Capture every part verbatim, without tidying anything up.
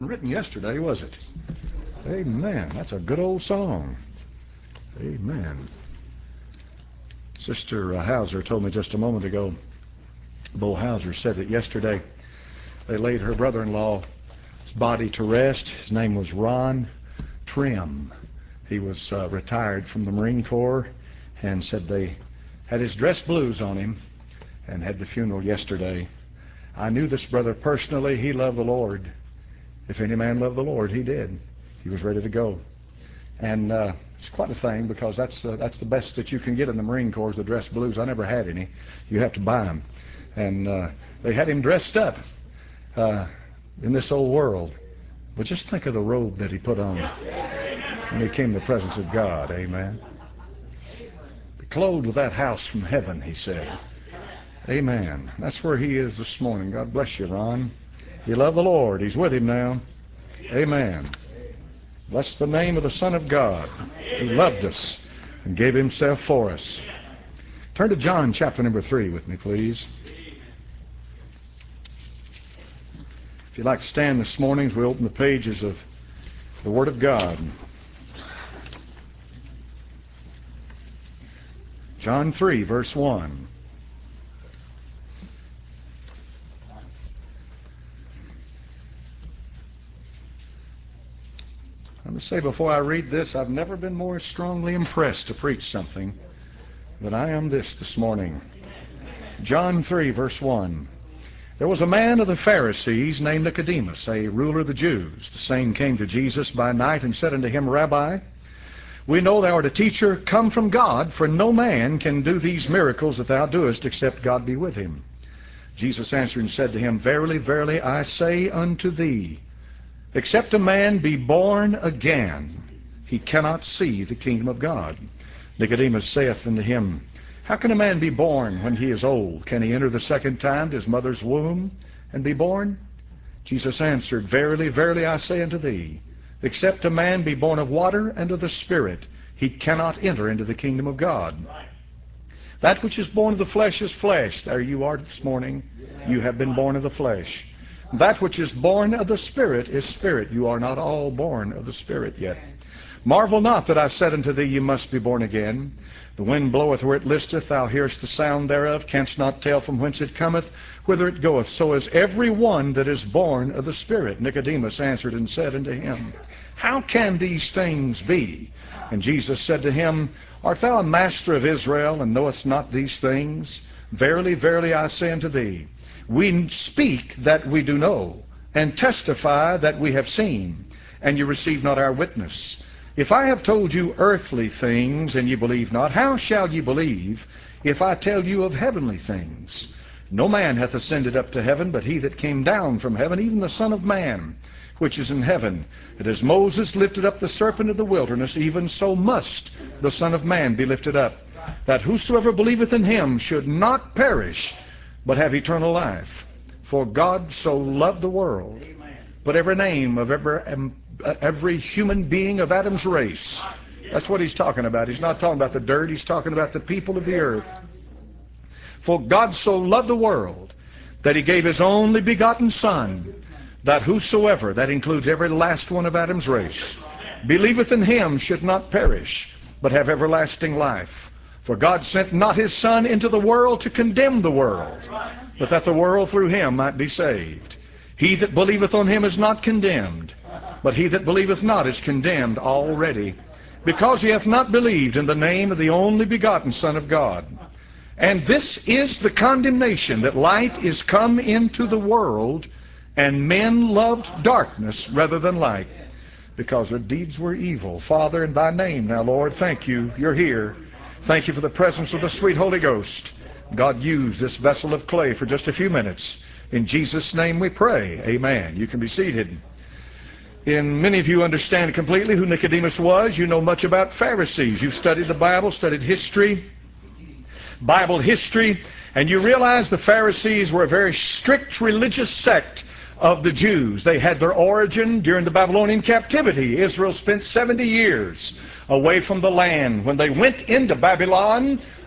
Written yesterday, was it? Amen. That's a good old song. Amen. Sister uh, Hauser told me just a moment ago, Bo Hauser said that yesterday they laid her brother-in-law's body to rest. His name was Ron Trim. He was uh, retired from the Marine Corps, and said they had his dress blues on him and had the funeral yesterday. I knew this brother personally. He loved the Lord. If any man loved the Lord, he did. He was ready to go. And uh, it's quite a thing, because that's uh, that's the best that you can get in the Marine Corps, is the dress blues. I never had any. You have to buy them. And uh, they had him dressed up uh, in this old world. But just think of the robe that he put on when he came to the presence of God. Amen. Be clothed with that house from heaven, he said. Amen. That's where he is this morning. God bless you, Ron. You love the Lord. He's with him now. Amen. Bless the name of the Son of God, who loved us and gave himself for us. Turn to John chapter number three with me, please. If you'd like to stand this morning as we open the pages of the Word of God. John three, verse one. Let me say before I read this, I've never been more strongly impressed to preach something than I am this this morning. John three, verse one. There was a man of the Pharisees named Nicodemus, a ruler of the Jews. The same came to Jesus by night and said unto him, Rabbi, we know thou art a teacher come from God, for no man can do these miracles that thou doest, except God be with him. Jesus answered and said to him, Verily, verily, I say unto thee, except a man be born again, he cannot see the kingdom of God. Nicodemus saith unto him, How can a man be born when he is old? Can he enter the second time to his mother's womb and be born? Jesus answered, Verily, verily, I say unto thee, except a man be born of water and of the Spirit, he cannot enter into the kingdom of God. That which is born of the flesh is flesh. There you are this morning. You have been born of the flesh. That which is born of the Spirit is spirit. You are not all born of the Spirit yet. Marvel not that I said unto thee, You must be born again. The wind bloweth where it listeth, thou hearest the sound thereof, canst not tell from whence it cometh, whither it goeth. So is every one that is born of the Spirit. Nicodemus answered and said unto him, How can these things be? And Jesus said to him, Art thou a master of Israel, and knowest not these things? Verily, verily, I say unto thee, we speak that we do know, and testify that we have seen, and you receive not our witness. If I have told you earthly things, and you believe not, how shall ye believe if I tell you of heavenly things? No man hath ascended up to heaven, but he that came down from heaven, even the Son of Man, which is in heaven. And as Moses lifted up the serpent of the wilderness, even so must the Son of Man be lifted up, that whosoever believeth in him should not perish, but have eternal life. For God so loved the world. Put every name of every, um, every human being of Adam's race. That's what he's talking about. He's not talking about the dirt. He's talking about the people of the earth. For God so loved the world that he gave his only begotten Son, that whosoever, that includes every last one of Adam's race, believeth in him should not perish, but have everlasting life. For God sent not his Son into the world to condemn the world, but that the world through him might be saved. He that believeth on him is not condemned, but he that believeth not is condemned already, because he hath not believed in the name of the only begotten Son of God. And this is the condemnation, that light is come into the world, and men loved darkness rather than light, because their deeds were evil. Father, in thy name now, Lord, thank you. You're here. Thank you for the presence of the sweet Holy Ghost. God, use this vessel of clay for just a few minutes. In Jesus' name we pray. Amen. You can be seated. And many of you understand completely who Nicodemus was. You know much about Pharisees. You've studied the Bible, studied history, Bible history, and you realize the Pharisees were a very strict religious sect of the Jews. They had their origin during the Babylonian captivity. Israel spent seventy years away from the land. When they went into Babylon,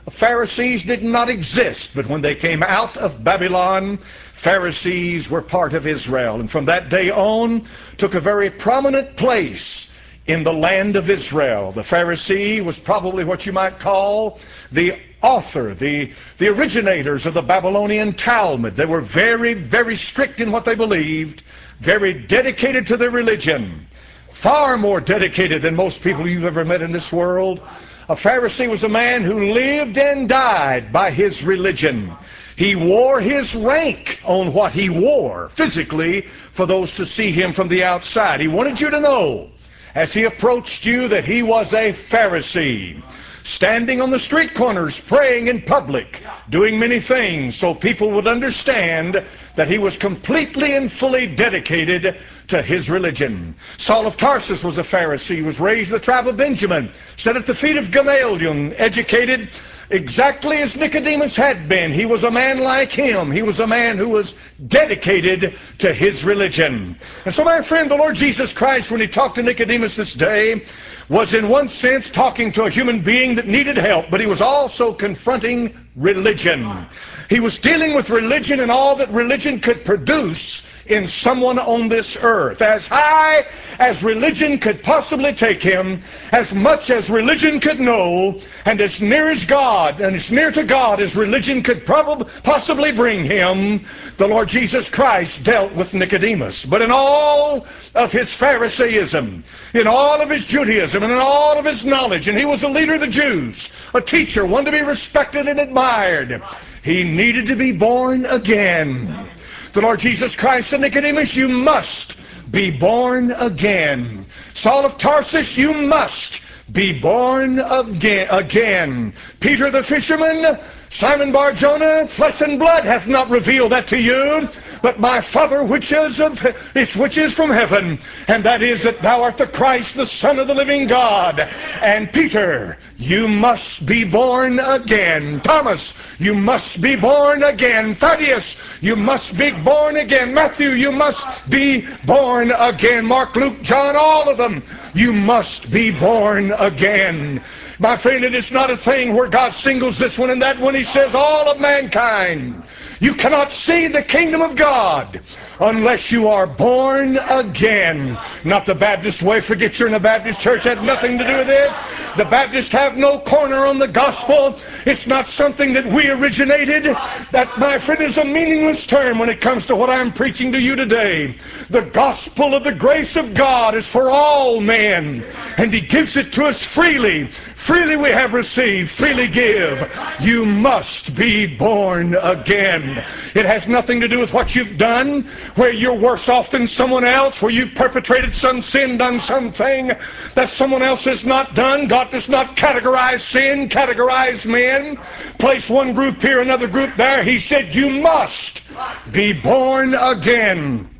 Pharisees did not exist, but when they came out of Babylon, Pharisees were part of Israel, and from that day on took a very prominent place in the land of Israel. The Pharisee was probably what you might call the author, the, the originators of the Babylonian Talmud. They were very, very strict in what they believed, very dedicated to their religion, far more dedicated than most people you've ever met in this world. A Pharisee was a man who lived and died by his religion. He wore his rank on what he wore physically for those to see him from the outside. He wanted you to know, as he approached you, that he was a Pharisee, standing on the street corners, praying in public, doing many things so people would understand that he was completely and fully dedicated to his religion. Saul of Tarsus was a Pharisee. He was raised in the tribe of Benjamin, sat at the feet of Gamaliel, educated exactly as Nicodemus had been. He was a man like him. He was a man who was dedicated to his religion. And so, my friend, the Lord Jesus Christ, when he talked to Nicodemus this day, was in one sense talking to a human being that needed help, but he was also confronting religion. He was dealing with religion and all that religion could produce in someone on this earth. As high as religion could possibly take him, as much as religion could know, and as near as God, and as near to God as religion could probably possibly bring him, the Lord Jesus Christ dealt with Nicodemus. But in all of his Pharisaism, in all of his Judaism, and in all of his knowledge, and he was a leader of the Jews, a teacher, one to be respected and admired, he needed to be born again. The Lord Jesus Christ said, Nicodemus, you must be born again. Saul of Tarsus, you must be born again. again. Peter the fisherman, Simon Bar-Jonah, flesh and blood hath not revealed that to you, but my Father which is, of, which is from heaven, and that is that thou art the Christ, the Son of the living God. And Peter, you must be born again. Thomas, you must be born again. Thaddeus, you must be born again. Matthew, you must be born again. Mark, Luke, John, all of them, you must be born again. My friend, it is not a thing where God singles this one and that one. He says all of mankind. You cannot see the kingdom of God unless you are born again. Not the Baptist way. Forget you're in a Baptist church. Had nothing to do with this. The Baptists have no corner on the gospel. It's not something that we originated. That, my friend, is a meaningless term when it comes to what I'm preaching to you today. The gospel of the grace of God is for all men, and he gives it to us freely. Freely we have received, freely give. You must be born again. It has nothing to do with what you've done, where you're worse off than someone else, where you've perpetrated some sin, done something that someone else has not done. God does not categorize sin, categorize men, place one group here, another group there. He said you must be born again.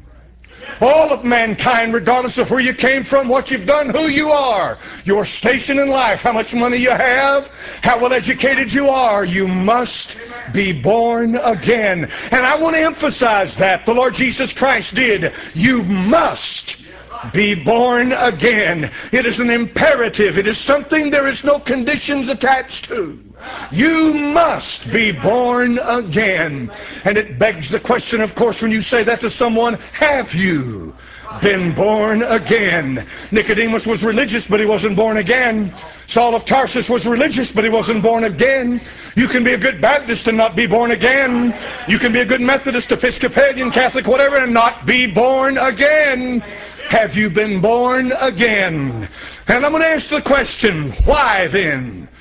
All of mankind, regardless of where you came from, what you've done, who you are, your station in life, how much money you have, how well educated you are, you must be born again. And I want to emphasize that. The Lord Jesus Christ did. You must be born again. It is an imperative. It is something there is no conditions attached to. You must be born again. And it begs the question, of course, when you say that to someone, have you been born again? Nicodemus was religious, but he wasn't born again. Saul of Tarsus was religious, but he wasn't born again. You can be a good Baptist and not be born again. You can be a good Methodist, Episcopalian, Catholic, whatever, and not be born again. Have you been born again? And I'm going to ask the question, why then?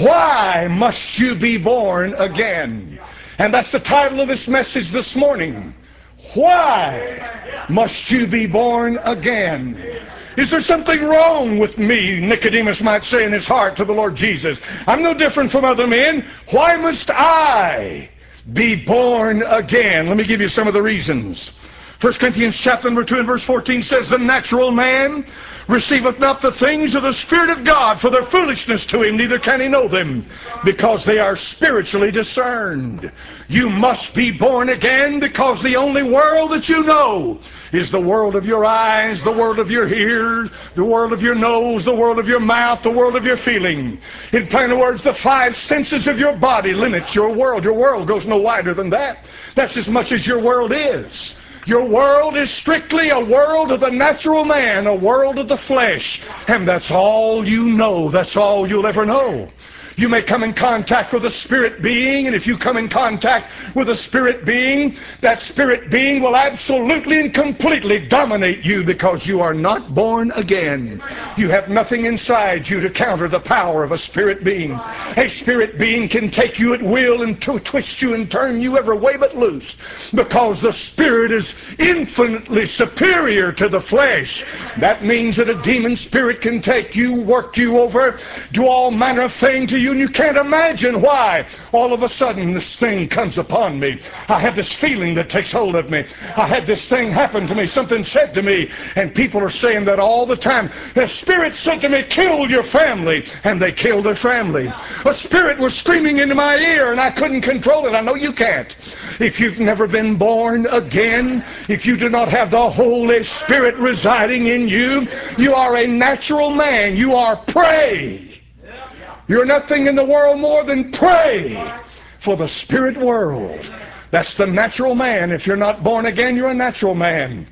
Why must you be born again? And that's the title of this message this morning. Why must you be born again? Is there something wrong with me, Nicodemus might say in his heart to the Lord Jesus? I'm no different from other men. Why must I be born again? Let me give you some of the reasons. First Corinthians chapter number two and verse fourteen says, the natural man receiveth not the things of the Spirit of God, for their foolishness to him, neither can he know them, because they are spiritually discerned. You must be born again, because the only world that you know is the world of your eyes, the world of your ears, the world of your nose, the world of your mouth, the world of your feeling. In plain words, the five senses of your body limits your world. Your world goes no wider than that. That's as much as your world is. Your world is strictly a world of the natural man, a world of the flesh. And that's all you know. That's all you'll ever know. You may come in contact with a spirit being, and if you come in contact with a spirit being, that spirit being will absolutely and completely dominate you because you are not born again. You have nothing inside you to counter the power of a spirit being. A spirit being can take you at will and to twist you and turn you every way but loose, because the spirit is infinitely superior to the flesh. That means that a demon spirit can take you, work you over, do all manner of things to you, and you can't imagine why. All of a sudden this thing comes upon me. I have this feeling that takes hold of me. I had this thing happen to me, something said to me, and people are saying that all the time. The spirit said to me, kill your family, and they killed their family. A spirit was screaming into my ear, and I couldn't control it. I know you can't. If you've never been born again, if you do not have the Holy Spirit residing in you, you are a natural man. You are prey. You're nothing in the world more than prey for the spirit world. That's the natural man. If you're not born again, you're a natural man.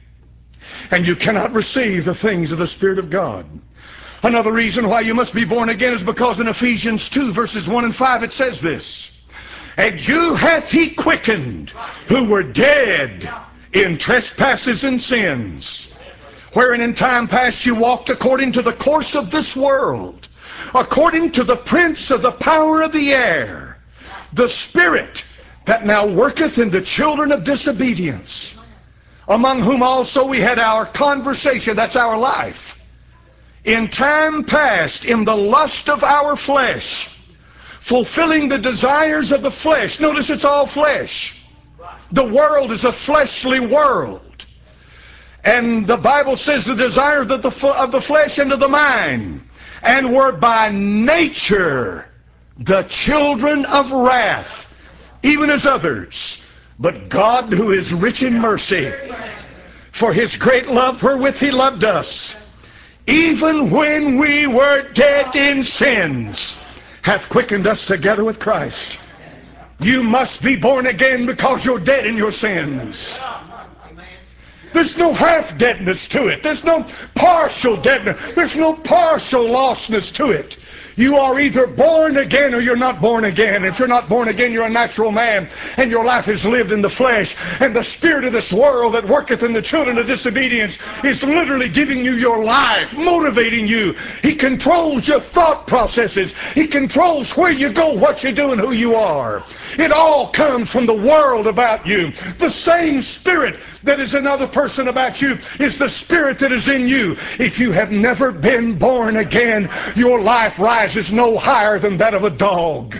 And you cannot receive the things of the Spirit of God. Another reason why you must be born again is because in Ephesians two, verses one and five, it says this: and you hath he quickened, who were dead in trespasses and sins, wherein in time past you walked according to the course of this world, according to the prince of the power of the air, the spirit that now worketh in the children of disobedience, among whom also we had our conversation, that's our life, in time past, in the lust of our flesh, fulfilling the desires of the flesh. Notice it's all flesh. The world is a fleshly world. And the Bible says the desire of the, of the flesh and of the mind, and were by nature the children of wrath, even as others. But God, who is rich in mercy, for his great love wherewith he loved us, even when we were dead in sins, hath quickened us together with Christ. You must be born again because you're dead in your sins. There's no half-deadness to it. There's no partial deadness. There's no partial lostness to it. You are either born again or you're not born again. If you're not born again, you're a natural man, and your life is lived in the flesh. And the spirit of this world that worketh in the children of disobedience is literally giving you your life, motivating you. He controls your thought processes. He controls where you go, what you do, and who you are. It all comes from the world about you. The same spirit that is another person about you is the spirit that is in you. If you have never been born again, your life rises no higher than that of a dog.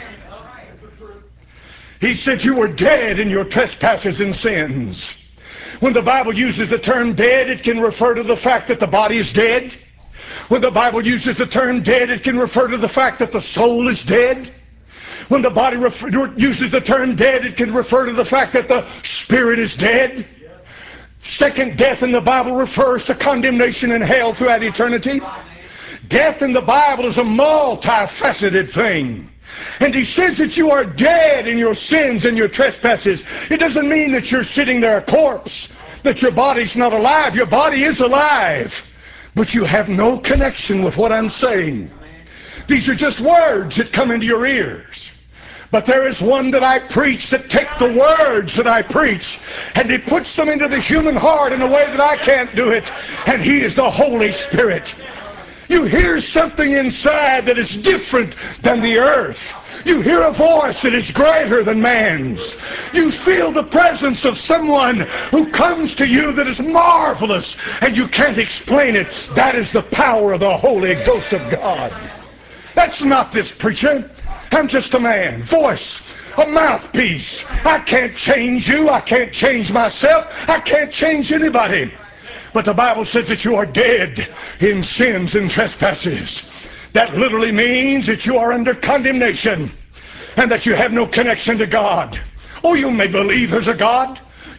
He said you were dead in your trespasses and sins. When the Bible uses the term dead, it can refer to the fact that the body is dead. When the Bible uses the term dead, it can refer to the fact that the soul is dead. When the body uses the term dead, it can refer to the fact that the spirit is dead. Second death in the Bible refers to condemnation in hell throughout eternity. Death in the Bible is a multifaceted thing. And he says that you are dead in your sins and your trespasses. It doesn't mean that you're sitting there a corpse, that your body's not alive. Your body is alive, but you have no connection with what I'm saying. These are just words that come into your ears. But there is one that I preach that takes the words that I preach and he puts them into the human heart in a way that I can't do it. And he is the Holy Spirit. You hear something inside that is different than the earth. You hear a voice that is greater than man's. You feel the presence of someone who comes to you that is marvelous and you can't explain it. That is the power of the Holy Ghost of God. That's not this preacher. I'm just a man, voice, a mouthpiece. I can't change you. I can't change myself. I can't change anybody. But the Bible says that you are dead in sins and trespasses. That literally means that you are under condemnation and that you have no connection to God. Oh, you may believe there's a God.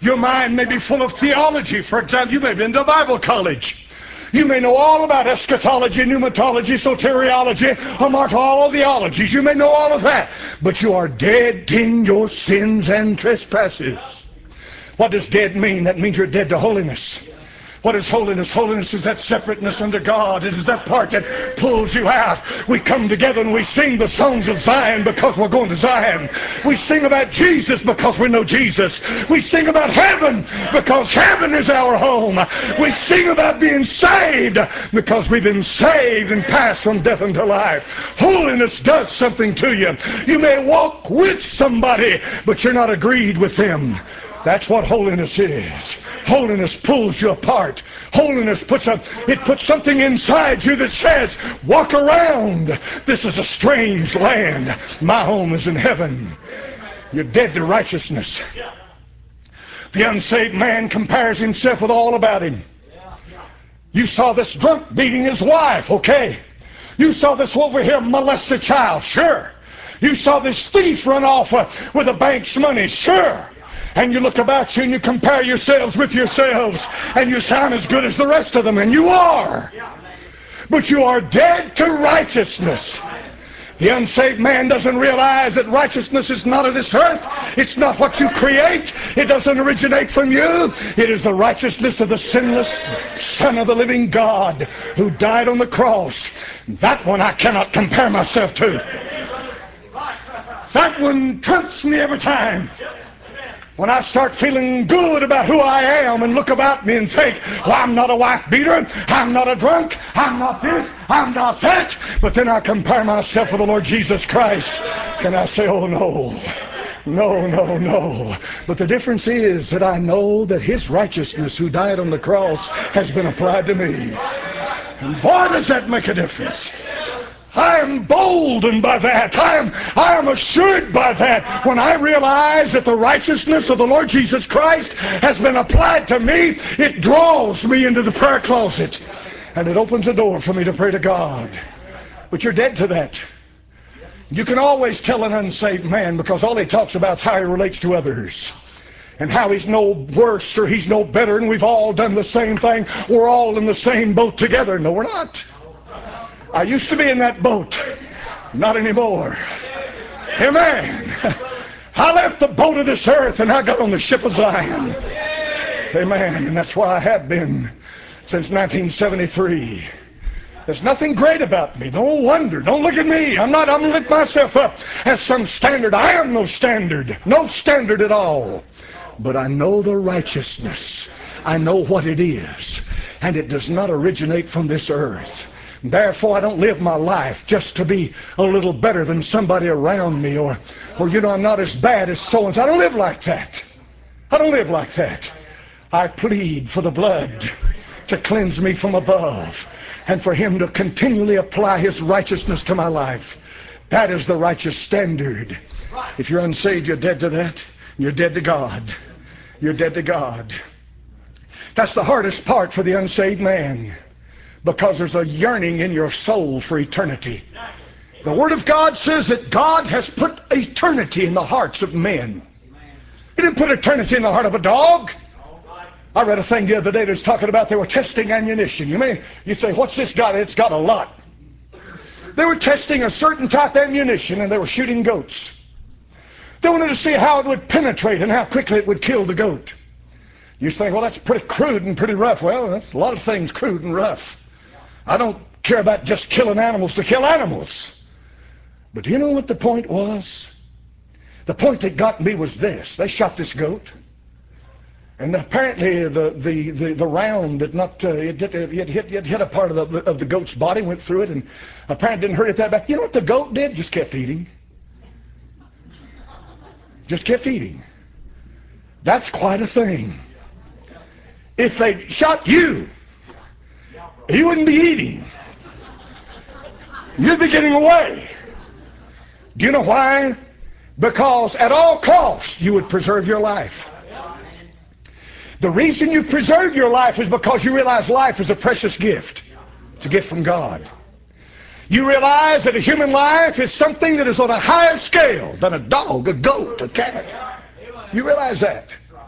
Your mind may be full of theology. For example, you may have been to Bible college. You may know all about eschatology, pneumatology, soteriology, among all theologies. You may know all of that. But you are dead in your sins and trespasses. What does dead mean? That means you're dead to holiness. What is holiness? Holiness is that separateness unto God. It is that part that pulls you out. We come together and we sing the songs of Zion because we're going to Zion. We sing about Jesus because we know Jesus. We sing about heaven because heaven is our home. We sing about being saved because we've been saved and passed from death unto life. Holiness does something to you. You may walk with somebody, but you're not agreed with them. That's what holiness is. Holiness pulls you apart. Holiness puts a, it puts something inside you that says, walk around. This is a strange land. My home is in heaven. You're dead to righteousness. The unsaved man compares himself with all about him. You saw this drunk beating his wife, okay. You saw this over here molest a child, sure. You saw this thief run off uh, with a bank's money, sure. And you look about you and you compare yourselves with yourselves and you sound as good as the rest of them, and you are. But you are dead to righteousness. The unsaved man doesn't realize that righteousness is not of this earth. It's not what you create. It doesn't originate from you. It is the righteousness of the sinless Son of the living God who died on the cross. That one I cannot compare myself to. That one trumps me every time. When I start feeling good about who I am and look about me and think, well, I'm not a wife beater, I'm not a drunk, I'm not this, I'm not that, but then I compare myself with the Lord Jesus Christ and I say, oh no, no, no, no. But the difference is that I know that His righteousness who died on the cross has been applied to me. And boy, does that make a difference. I am boldened by that. I am, I am assured by that. When I realize that the righteousness of the Lord Jesus Christ has been applied to me, it draws me into the prayer closet. And it opens a door for me to pray to God. But you're dead to that. You can always tell an unsaved man because all he talks about is how he relates to others. And how he's no worse or he's no better and we've all done the same thing. We're all in the same boat together. No, we're not. I used to be in that boat. Not anymore. Amen. I left the boat of this earth and I got on the ship of Zion. Amen. And that's why I have been since nineteen seventy-three. There's nothing great about me. Don't wonder. Don't look at me. I'm not, I'm going to lift myself up as some standard. I am no standard. No standard at all. But I know the righteousness. I know what it is. And it does not originate from this earth. Therefore, I don't live my life just to be a little better than somebody around me, or, or you know, I'm not as bad as so-and-so. I don't live like that. I don't live like that. I plead for the blood to cleanse me from above and for Him to continually apply His righteousness to my life. That is the righteous standard. If you're unsaved, you're dead to that. You're dead to God. You're dead to God. That's the hardest part for the unsaved man. Because there's a yearning in your soul for eternity. The Word of God says that God has put eternity in the hearts of men. He didn't put eternity in the heart of a dog. I read a thing the other day that was talking about they were testing ammunition. You may you say, what's this got? It's got a lot. They were testing a certain type of ammunition and they were shooting goats. They wanted to see how it would penetrate and how quickly it would kill the goat. You think, well, that's pretty crude and pretty rough. Well, that's a lot of things crude and rough. I don't care about just killing animals to kill animals. But do you know what the point was? The point that got me was this. They shot this goat. And apparently the, the, the, the round did not, uh, it, it, it, hit, it hit a part of the, of the goat's body, went through it, and apparently didn't hurt it that bad. You know what the goat did? Just kept eating. Just kept eating. That's quite a thing. If they shot you, you wouldn't be eating. You'd be getting away. Do you know why? Because at all costs you would preserve your life. The reason you preserve your life is because you realize life is a precious gift. It's a gift from God. You realize that a human life is something that is on a higher scale than a dog, a goat, a cat. You realize that.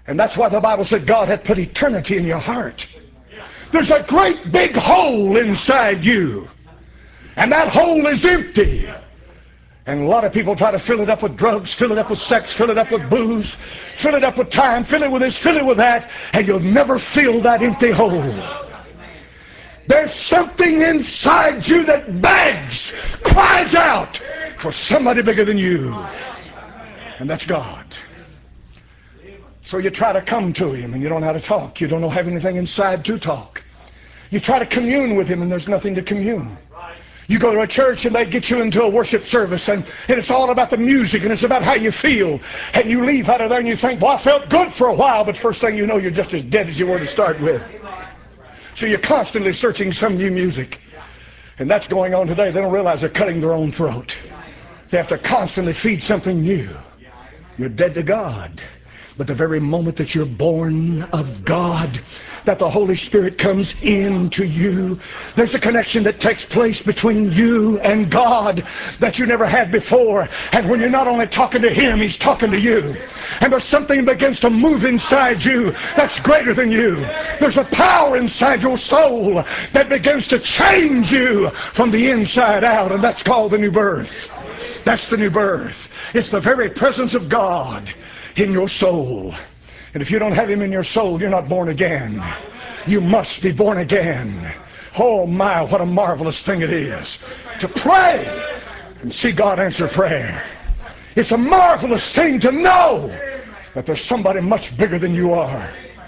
And that's why the Bible said God had put eternity in your heart. There's a great big hole inside you, and that hole is empty. And a lot of people try to fill it up with drugs, fill it up with sex, fill it up with booze, fill it up with time, fill it with this, fill it with that, and you'll never fill that empty hole. There's something inside you that begs, cries out for somebody bigger than you. And that's God. So you try to come to Him and you don't know how to talk. You don't know have anything inside to talk. You try to commune with Him and there's nothing to commune. You go to a church and they get you into a worship service and, and it's all about the music and it's about how you feel. And you leave out of there and you think, well, I felt good for a while, but first thing you know, you're just as dead as you were to start with. So you're constantly searching some new music. And that's going on today. They don't realize they're cutting their own throat. They have to constantly feed something new. You're dead to God. But the very moment that you're born of God, that the Holy Spirit comes into you, there's a connection that takes place between you and God that you never had before. And when you're not only talking to Him, He's talking to you. And there's something that begins to move inside you that's greater than you. There's a power inside your soul that begins to change you from the inside out, and that's called the new birth. That's the new birth. It's the very presence of God in your soul. And if you don't have Him in your soul, you're not born again. You must be born again. Oh my, what a marvelous thing it is to pray and see God answer prayer. It's a marvelous thing to know that there's somebody much bigger than you are.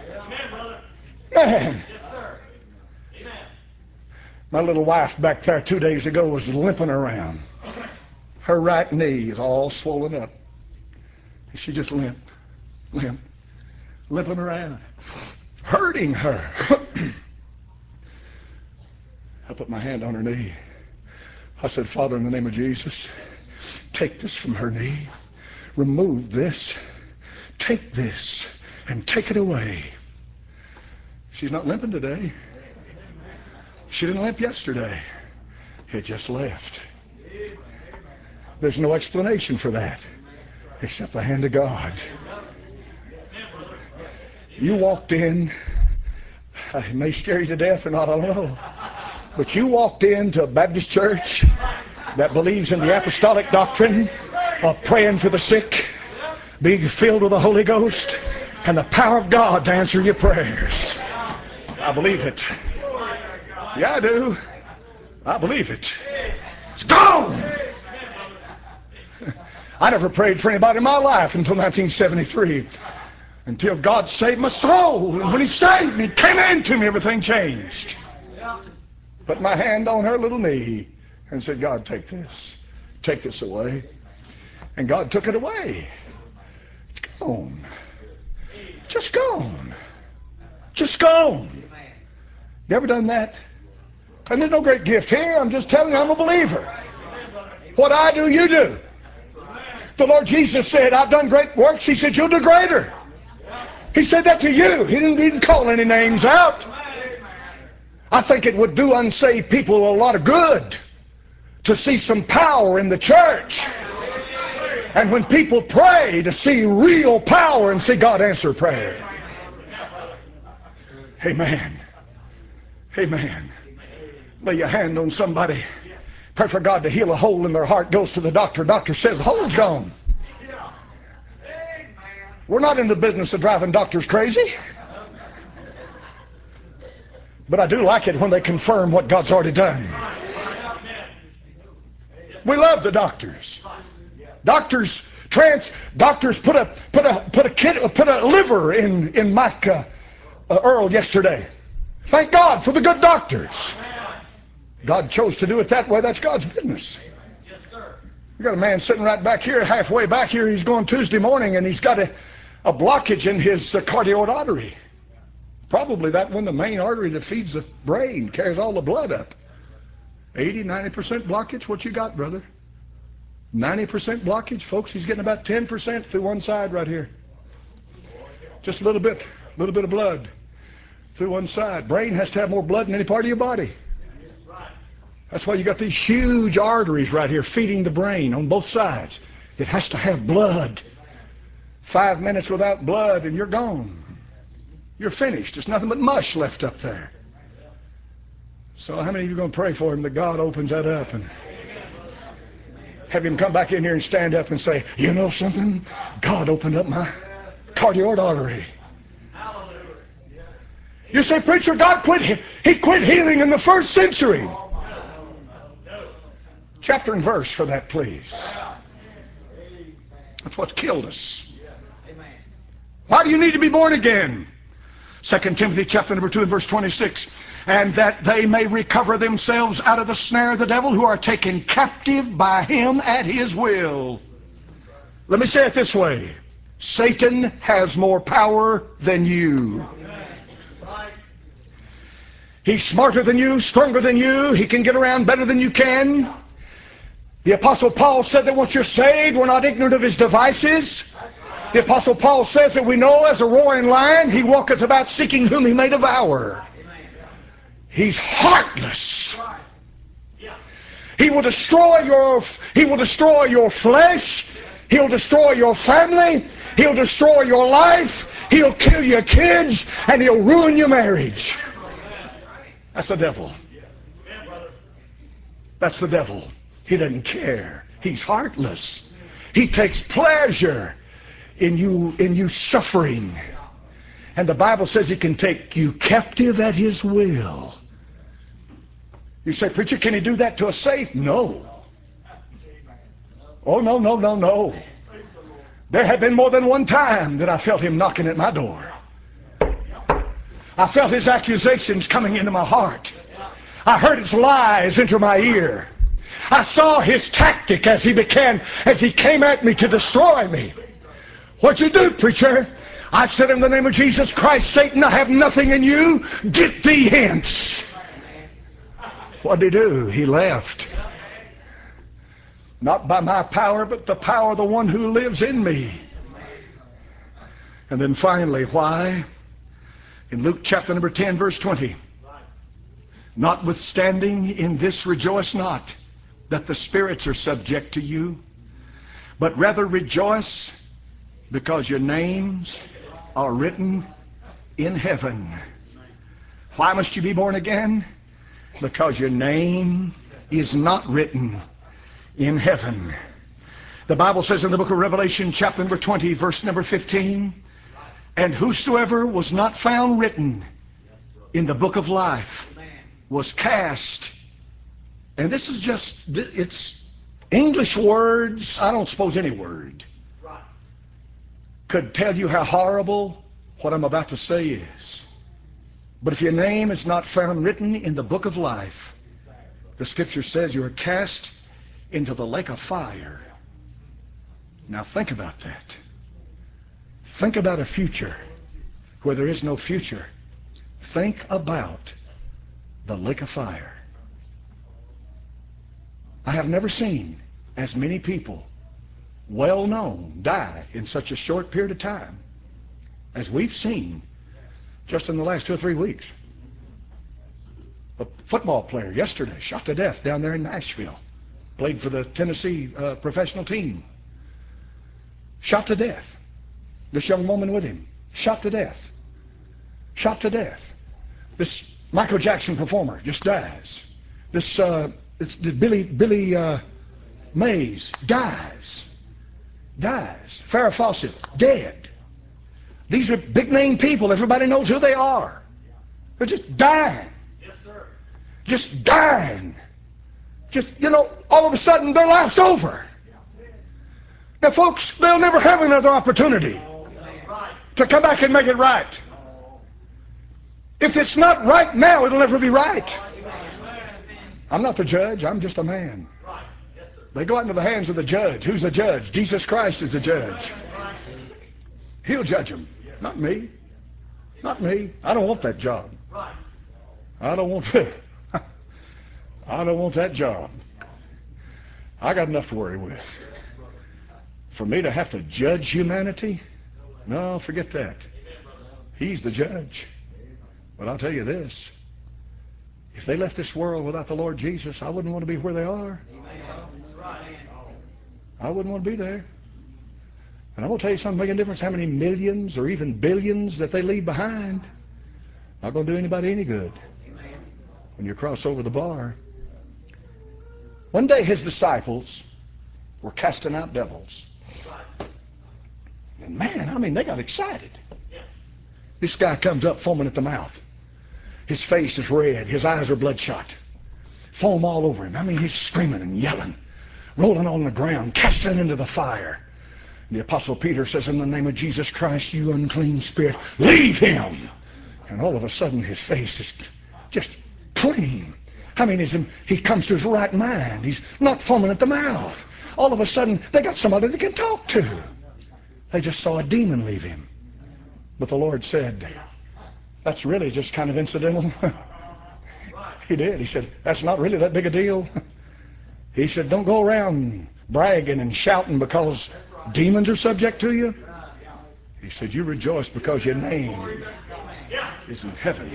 Man, my little wife back there two days ago was limping around. Her right knee is all swollen up. She just limp, limp, limping around, hurting her. I put my hand on her knee. I said, Father, in the name of Jesus, take this from her knee. Remove this. Take this and take it away. She's not limping today. She didn't limp yesterday. It just left. There's no explanation for that except the hand of God. You walked in, it may scare you to death or not, I don't know, but you walked into a Baptist church that believes in the apostolic doctrine of praying for the sick, being filled with the Holy Ghost, and the power of God to answer your prayers. I believe it. Yeah, I do. I believe it. It's gone. I never prayed for anybody in my life until nineteen seventy-three, until God saved my soul. And when He saved me, came into me, everything changed. Put my hand on her little knee and said, God, take this. Take this away. And God took it away. It's gone. Just gone. Just gone. You ever done that? And there's no great gift here. I'm just telling you, I'm a believer. What I do, you do. The Lord Jesus said, I've done great works. He said, you'll do greater. He said that to you. He didn't, he didn't call any names out. I think it would do unsaved people a lot of good to see some power in the church. And when people pray, to see real power and see God answer prayer. Amen. Amen. Lay your hand on somebody. Pray for God to heal a hole in their heart. Goes to the doctor. Doctor says the hole's gone. We're not in the business of driving doctors crazy. But I do like it when they confirm what God's already done. We love the doctors. Doctors trans doctors put a put a put a kid put a liver in in Mike uh, uh, Earl yesterday. Thank God for the good doctors. God chose to do it that way. That's God's business. We got a man sitting right back here, halfway back here. He's going Tuesday morning, and he's got a, a blockage in his uh, cardioid artery. Probably that one, the main artery that feeds the brain, carries all the blood up. eighty, ninety percent blockage. What you got, brother? ninety percent blockage, folks. He's getting about ten percent through one side right here. Just a little bit, a little bit of blood through one side. Brain has to have more blood than any part of your body. That's why you got these huge arteries right here feeding the brain on both sides. It has to have blood. Five minutes without blood and you're gone. You're finished. There's nothing but mush left up there. So how many of you are going to pray for him that God opens that up and have him come back in here and stand up and say, you know something? God opened up my carotid artery. You say, preacher, God quit, he quit healing in the first century. Chapter and verse for that, please. That's what killed us. Why do you need to be born again? Second Timothy chapter number two and verse twenty-six. And that they may recover themselves out of the snare of the devil, who are taken captive by him at his will. Let me say it this way. Satan has more power than you. He's smarter than you, stronger than you. He can get around better than you can. The Apostle Paul said that once you're saved, we're not ignorant of his devices. The Apostle Paul says that we know as a roaring lion, he walketh about seeking whom he may devour. He's heartless. He will destroy your, he will destroy your flesh. He'll destroy your family. He'll destroy your life. He'll kill your kids, and he'll ruin your marriage. That's the devil. That's the devil. He doesn't care. He's heartless. He takes pleasure in you, in you suffering. And the Bible says he can take you captive at his will. You say, preacher, can he do that to a saint? No. Oh, no, no, no, no. There have been more than one time that I felt him knocking at my door. I felt his accusations coming into my heart. I heard his lies enter my ear. I saw his tactic as he began, as he came at me to destroy me. What'd you do, preacher? I said, in the name of Jesus Christ, Satan, I have nothing in you. Get thee hence. What'd he do? He left. Not by my power, but the power of the one who lives in me. And then finally, why? In Luke chapter number ten, verse twenty. Notwithstanding in this rejoice not, that the spirits are subject to you, but rather rejoice because your names are written in heaven. Why must you be born again? Because your name is not written in heaven. The Bible says in the book of Revelation chapter number twenty, verse number fifteen, and whosoever was not found written in the book of life was cast. And this is just, it's English words. I don't suppose any word could tell you how horrible what I'm about to say is. But if your name is not found written in the book of life, the scripture says you are cast into the lake of fire. Now think about that. Think about a future where there is no future. Think about the lake of fire. I have never seen as many people well known die in such a short period of time as we've seen just in the last two or three weeks. A football player yesterday shot to death down there in Nashville. Played for the Tennessee uh, professional team. Shot to death. This young woman with him. Shot to death. Shot to death. This Michael Jackson performer just dies. This, uh, it's the Billy, Billy uh, Mays dies. Dies. Farrah Fawcett, dead. These are big name people. Everybody knows who they are. They're just dying. Yes, sir. Just dying. Just, you know, all of a sudden their life's over. Now, folks, they'll never have another opportunity to come back and make it right. If it's not right now, it'll never be right. I'm not the judge. I'm just a man. They go out into the hands of the judge. Who's the judge? Jesus Christ is the judge. He'll judge them. Not me. Not me. I don't want that job. I don't want I don't want that job. I got enough to worry with. For me to have to judge humanity? No, forget that. He's the judge. But I'll tell you this. If they left this world without the Lord Jesus, I wouldn't want to be where they are. I wouldn't want to be there. And I'm going to tell you something making a difference how many millions or even billions that they leave behind. Not going to do anybody any good when you cross over the bar. One day his disciples were casting out devils. And man, I mean, they got excited. This guy comes up foaming at the mouth. His face is red. His eyes are bloodshot. Foam all over him. I mean, he's screaming and yelling, rolling on the ground, casting into the fire. And the Apostle Peter says, in the name of Jesus Christ, you unclean spirit, leave him. And all of a sudden, his face is just clean. I mean, he's, he comes to his right mind. He's not foaming at the mouth. All of a sudden, they got somebody they can talk to. They just saw a demon leave him. But the Lord said, that's really just kind of incidental. He did. He said, that's not really that big a deal. He said, don't go around bragging and shouting because demons are subject to you. He said, you rejoice because your name is in heaven.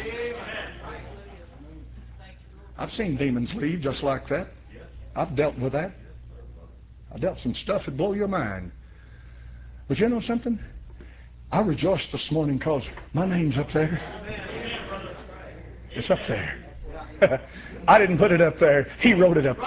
I've seen demons leave just like that. I've dealt with that. I dealt some stuff that blow your mind. But you know something? I rejoiced this morning because my name's up there. It's up there. I didn't put it up there. He wrote it up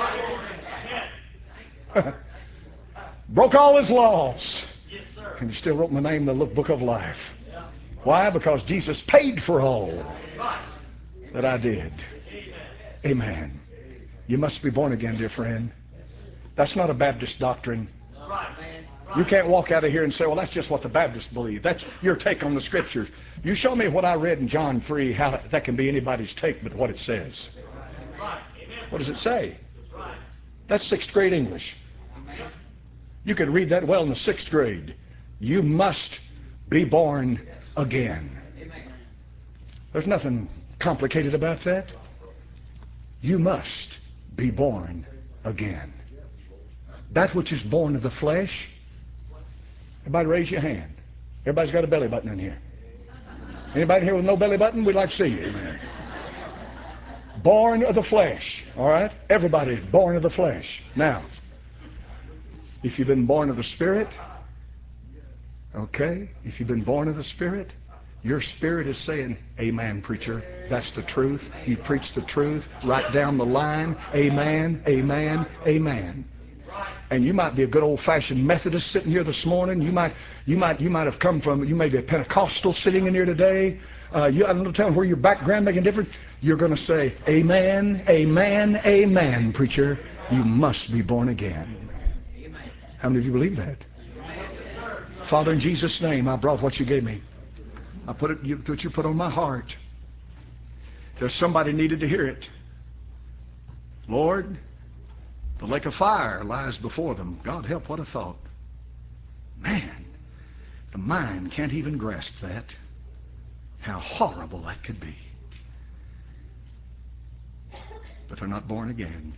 there. Broke all his laws. And he still wrote my name in the book of life. Why? Because Jesus paid for all that I did. Amen. You must be born again, dear friend. That's not a Baptist doctrine. You can't walk out of here and say, well, that's just what the Baptists believe. That's your take on the Scriptures. You show me what I read in John three, how that can be anybody's take but what it says. What does it say? That's sixth grade English. You could read that well in the sixth grade. You must be born again. There's nothing complicated about that. You must be born again. That which is born of the flesh. Everybody raise your hand. Everybody's got a belly button in here. Anybody here with no belly button? We'd like to see you. Amen. Born of the flesh. All right? Everybody's born of the flesh. Now, if you've been born of the Spirit, okay, if you've been born of the Spirit, your spirit is saying, amen, preacher. That's the truth. You preach the truth right down the line. Amen, amen, amen. And you might be a good old-fashioned Methodist sitting here this morning. You might, you might, you might have come from. You may be a Pentecostal sitting in here today. Uh, you, I don't know, tell them where your background making difference. You're going to say, "Amen, amen, amen, preacher. You must be born again." How many of you believe that? Father, in Jesus' name, I brought what you gave me. I put it, you, what you put on my heart. There's somebody needed to hear it. Lord. The lake of fire lies before them. God help, what a thought. Man, the mind can't even grasp that. How horrible that could be. But they're not born again.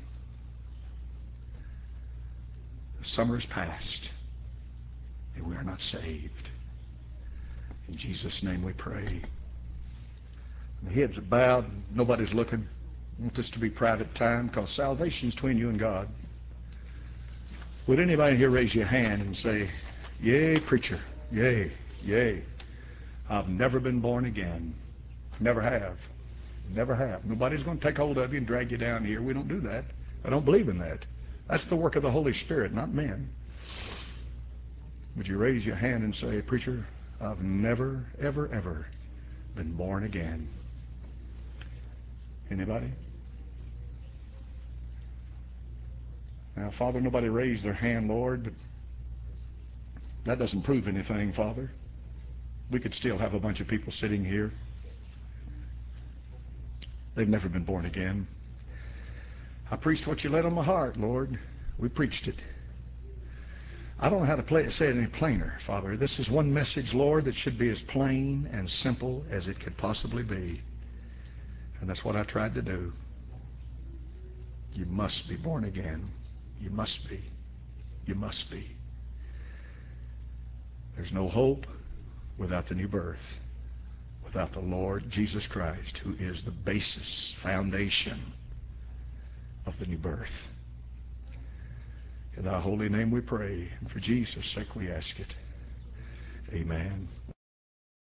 The summer is past, and we are not saved. In Jesus' name we pray. The heads are bowed, nobody's looking. I want this to be private time because salvation is between you and God. Would anybody here raise your hand and say, yay, preacher, yay, yay. I've never been born again. Never have. Never have. Nobody's going to take hold of you and drag you down here. We don't do that. I don't believe in that. That's the work of the Holy Spirit, not men. Would you raise your hand and say, preacher, I've never, ever, ever been born again. Anybody? Now, Father, nobody raised their hand, Lord, but that doesn't prove anything, Father. We could still have a bunch of people sitting here. They've never been born again. I preached what you laid on my heart, Lord. We preached it. I don't know how to play it, say it any plainer, Father. This is one message, Lord, that should be as plain and simple as it could possibly be. And that's what I tried to do. You must be born again. You must be. You must be. There's no hope without the new birth, without the Lord Jesus Christ, who is the basis, foundation of the new birth. In thy holy name we pray, and for Jesus' sake we ask it. Amen.